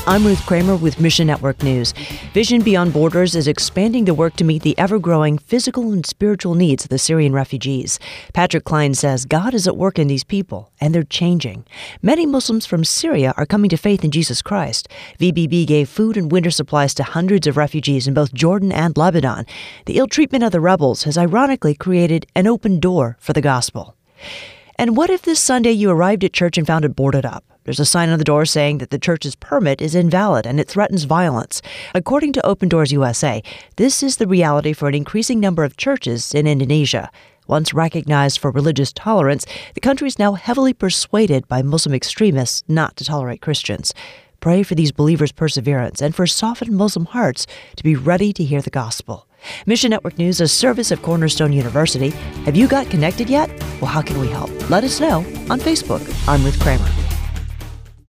I'm Ruth Kramer with Mission Network News. Vision Beyond Borders is expanding the work to meet the ever-growing physical and spiritual needs of the Syrian refugees. Patrick Klein says God is at work in these people, and they're changing. Many Muslims from Syria are coming to faith in Jesus Christ. VBB gave food and winter supplies to hundreds of refugees in both Jordan and Lebanon. The ill treatment of the rebels has ironically created an open door for the gospel. And what if this Sunday you arrived at church and found it boarded up? There's a sign on the door saying that the church's permit is invalid and it threatens violence. According to Open Doors USA, this is the reality for an increasing number of churches in Indonesia. Once recognized for religious tolerance, the country is now heavily persuaded by Muslim extremists not to tolerate Christians. Pray for these believers' perseverance and for softened Muslim hearts to be ready to hear the gospel. Mission Network News, a service of Cornerstone University. Have you got connected yet? Well, how can we help? Let us know on Facebook. I'm Ruth Kramer.